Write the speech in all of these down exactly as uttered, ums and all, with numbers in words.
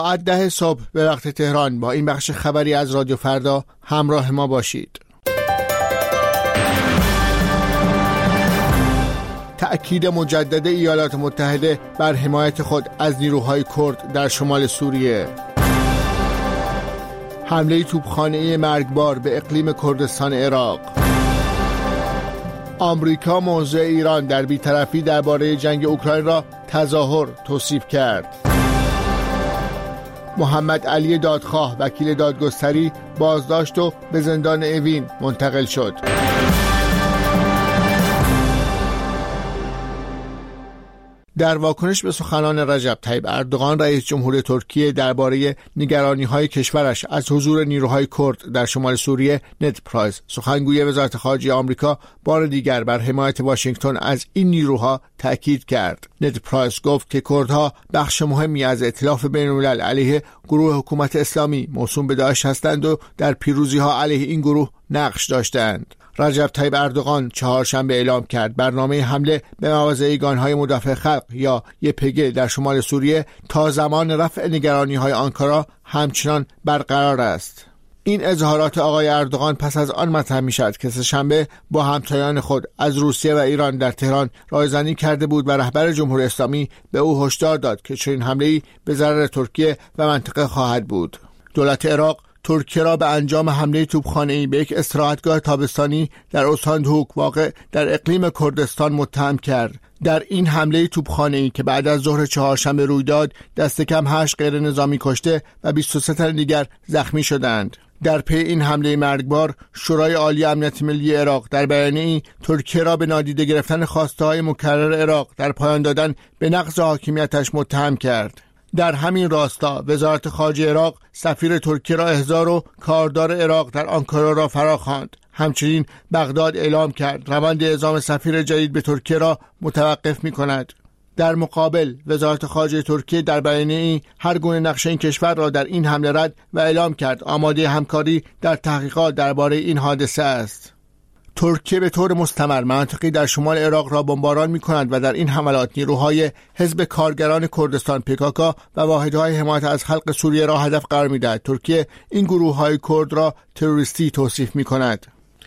ساعت ده صبح به وقت تهران با این بخش خبری از رادیو فردا همراه ما باشید. تأکید مجدد ایالات متحده بر حمایت خود از نیروهای کرد در شمال سوریه. حمله توپخانه‌ای مرگبار به اقلیم کردستان عراق. آمریکا موضع ایران در بی‌طرفی درباره جنگ اوکراین را تظاهر توصیف کرد. محمد علی دادخواه وکیل دادگستری بازداشت و به زندان اوین منتقل شد. در واکنش به سخنان رجب طیب اردوغان رئیس جمهور ترکیه درباره نگرانی‌های کشورش از حضور نیروهای کرد در شمال سوریه، نed پرایس سخنگوی وزارت خارجه آمریکا بار دیگر بر حمایت واشنگتن از این نیروها تأکید کرد. نed پرایس گفت که کردها بخش مهمی از ائتلاف بین‌الملل علیه گروه حکومت اسلامی موسوم به داعش هستند و در پیروزی‌ها علیه این گروه نقش داشتند. رجب طیب اردوغان چهارشنبه اعلام کرد برنامه حمله به مواضع یگانهای مدافع خلق یا یه پی جی در شمال سوریه تا زمان رفع نگرانی‌های آنکارا همچنان برقرار است. این اظهارات آقای اردوغان پس از آن مطرح می‌شود که سه‌شنبه با همتایان خود از روسیه و ایران در تهران رایزنی کرده بود و رهبر جمهوری اسلامی به او هشدار داد که چنین حمله‌ای به ضرر ترکیه و منطقه خواهد بود. دولت عراق ترکیه را به انجام حمله توپخانه‌ای به یک استراحتگاه تابستانی در استان دوک واقع در اقلیم کردستان متهم کرد. در این حمله توپخانه‌ای که بعد از ظهر چهارشنبه روی داد، دست کم هشت غیر نظامی کشته و بیست و سه تن دیگر زخمی شدند. در پی این حمله مرگبار، شورای عالی امنیت ملی عراق در بیانیه‌ای ترکیه را به نادیده گرفتن خواسته‌های مکرر عراق در پایان دادن به نقض حاکمیتش متهم کرد. در همین راستا وزارت خارجه عراق سفیر ترکیه را احضار و کاردار عراق در آنکارا را فراخواند. همچنین بغداد اعلام کرد روند اعزام سفیر جدید به ترکیه را متوقف می کند. در مقابل وزارت خارجه ترکیه در بیانیه‌ای هر گونه نقش این کشور را در این حمله رد و اعلام کرد آماده همکاری در تحقیقات درباره این حادثه است. ترکیه به طور مستمر مناطقی در شمال عراق را بمباران می‌کند و در این حملات نیروهای حزب کارگران کردستان پیکاکا و واحدهای حمایت از خلق سوریه را هدف قرار می‌دهد. ترکیه این گروه‌های کرد را تروریستی توصیف می‌کند.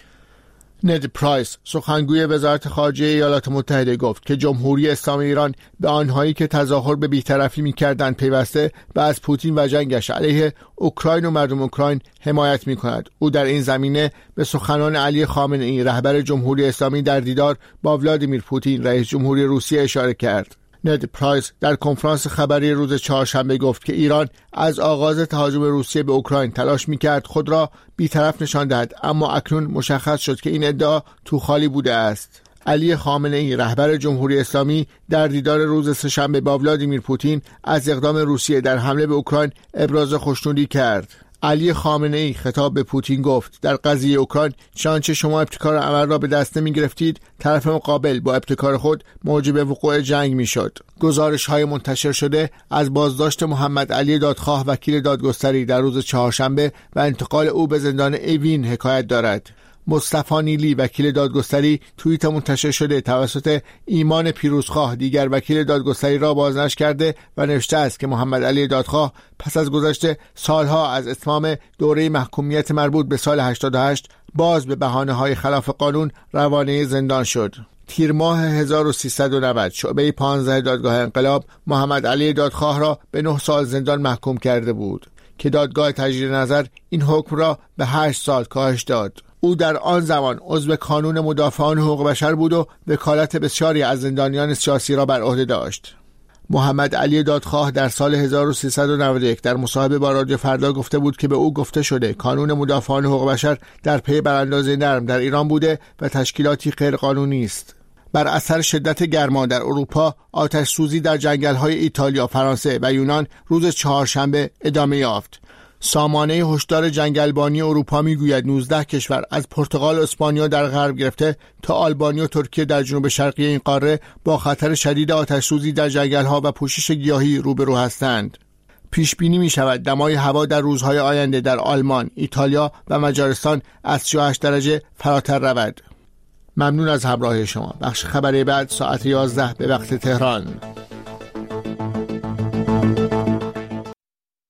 نed پرایس سخنگوی وزارت خارجه ایالات متحده گفت که جمهوری اسلامی ایران به آنهایی که تظاهر به بی‌طرفی می‌کردند پیوسته و از پوتین و جنگش علیه اوکراین و مردم اوکراین حمایت می‌کند. او در این زمینه به سخنان علی خامنه‌ای رهبر جمهوری اسلامی در دیدار با ولادیمیر پوتین رئیس جمهوری روسیه اشاره کرد. نed پرایس در کنفرانس خبری روز چهارشنبه گفت که ایران از آغاز تهاجم روسیه به اوکراین تلاش می‌کرد خود را بی‌طرف نشان دهد، اما اکنون مشخص شد که این ادعا توخالی بوده است. علی خامنه‌ای رهبر جمهوری اسلامی در دیدار روز سه‌شنبه با ولادیمیر پوتین از اقدام روسیه در حمله به اوکراین ابراز خوشنودی کرد. علی خامنه‌ای خطاب به پوتین گفت در قضیه اوکراین چنانچه شما ابتکار عمل را به دست نمی گرفتید، طرف مقابل با ابتکار خود موجب وقوع جنگ می شد. گزارش های منتشر شده از بازداشت محمد علی دادخواه وکیل دادگستری در روز چهارشنبه و انتقال او به زندان اوین حکایت دارد. مصطفی نیلی وکیل دادگستری توییت منتشر شده توسط ایمان پیروزخواه دیگر وکیل دادگستری را بازنشر کرده و نوشته است که محمد علی دادخواه پس از گذشت سالها از اتمام دوره محکومیت مربوط به سال هشتاد و هشت باز به بهانه‌های خلاف قانون روانه زندان شد. تیر ماه هزار و سیصد و نود شعبه پانزده دادگاه انقلاب محمد علی دادخواه را به نه سال زندان محکوم کرده بود که دادگاه تجدید نظر این حکم را به هشت سال کاهش داد. او در آن زمان عضو کانون مدافعان حقوق بشر بود و وکالت بسیاری از زندانیان سیاسی را بر عهده داشت. محمد علی دادخواه در سال هزار و سیصد و نود و یک در مصاحبه با رادیو فردا گفته بود که به او گفته شده کانون مدافعان حقوق بشر در پی براندازی نرم در ایران بوده و تشکیلاتی غیر قانونی است. بر اثر شدت گرما در اروپا، آتش سوزی در جنگل‌های ایتالیا، فرانسه و یونان روز چهارشنبه ادامه یافت. سامانه هشدار جنگلبانی اروپا میگوید نوزده کشور از پرتغال و اسپانیا در غرب گرفته تا آلبانی و ترکیه در جنوب شرقی این قاره با خطر شدید آتش سوزی در جنگل‌ها و پوشش گیاهی روبرو هستند. پیش بینی می شود دمای هوا در روزهای آینده در آلمان، ایتالیا و مجارستان از سی و هشت درجه فراتر رود. ممنون از همراهی شما. بخش خبری بعد ساعت یازده به وقت تهران.